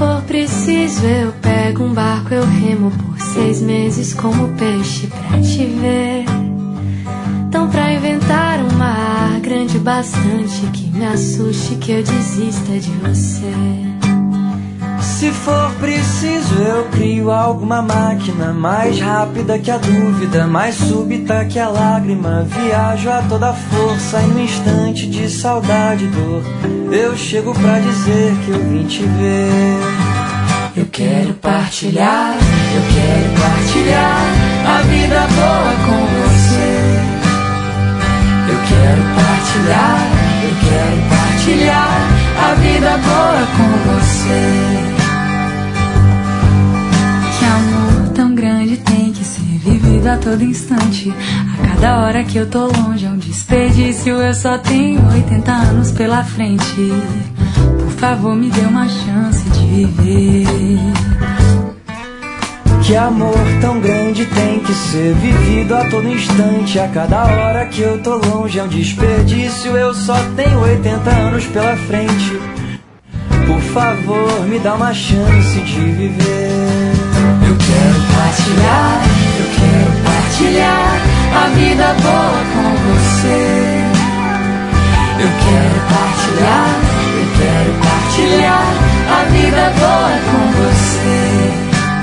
for preciso, eu pego um barco, eu remo por 6 meses como peixe pra te ver. Então pra inventar um mar grande bastante que me assuste, que eu desista de você. Se for preciso, eu crio alguma máquina mais rápida que a dúvida, mais súbita que a lágrima. Viajo a toda força e no instante de saudade e dor eu chego pra dizer que eu vim te ver. Eu quero partilhar a vida boa com você. Eu quero partilhar a vida boa com você. Que amor tão grande tem que ser vivido a todo instante. A cada hora que eu tô longe é um desperdício. Eu só tenho 80 anos pela frente. Por favor, me dê uma chance de viver. Que amor tão grande tem que ser vivido a todo instante. A cada hora que eu tô longe é um desperdício. Eu só tenho 80 anos pela frente. Por favor, me dá uma chance de viver. Eu quero partilhar a vida boa com você. Eu quero partilhar a vida boa com você.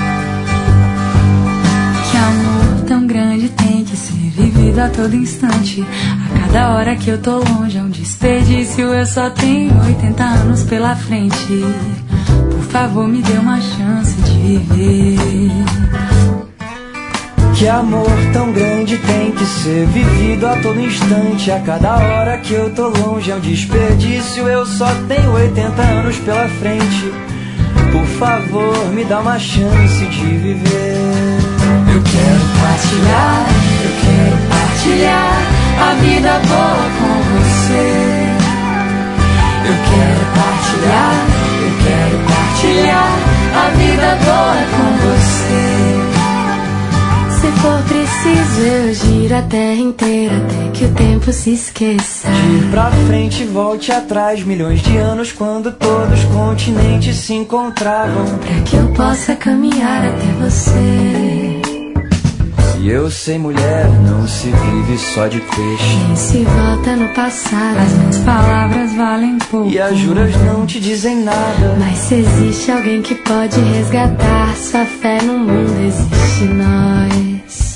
Que amor tão grande tem que ser vivido a todo instante. A cada hora que eu tô longe é um desperdício. Eu só tenho 80 anos pela frente. Por favor, me dê uma chance de viver. Que amor tão grande tem que ser vivido a todo instante. A cada hora que eu tô longe é um desperdício. Eu só tenho 80 anos pela frente. Por favor, me dá uma chance de viver. Eu quero partilhar a vida boa com você. Eu quero partilhar a vida boa com você. Se for preciso, eu giro a terra inteira até que o tempo se esqueça. De ir pra frente e volte atrás, milhões de anos quando todos os continentes se encontravam. Pra que eu possa caminhar até você. E eu sei, mulher, não se vive só de peixe. Quem se volta no passado, as minhas palavras valem pouco. E as juras não te dizem nada. Mas se existe alguém que pode resgatar sua fé no mundo, existe nós.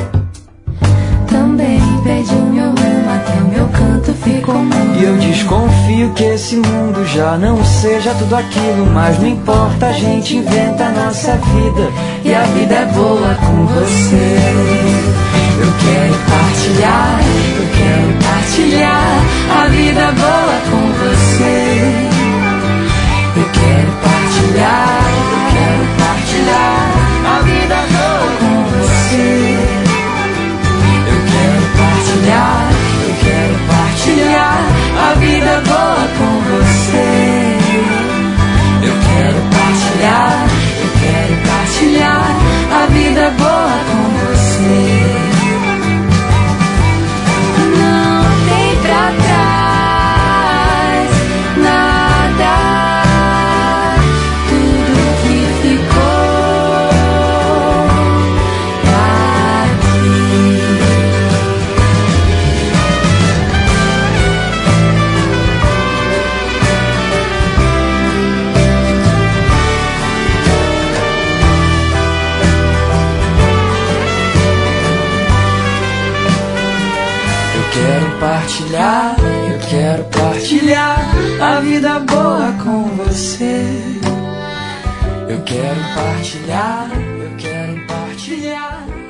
Também perdi o meu rumo, até o meu canto ficou mudo. E eu desconfio que esse mundo já não seja tudo aquilo. Mas não importa, a gente inventa a nossa vida. E a vida é boa com você. Eu quero partilhar a vida boa com você. Eu quero partilhar a vida boa com você. Eu quero partilhar a vida boa com você. Eu quero partilhar a vida boa com você. Não tem pra trás nada, tudo que ficou aqui. Eu quero partilhar a vida boa com você. Eu quero partilhar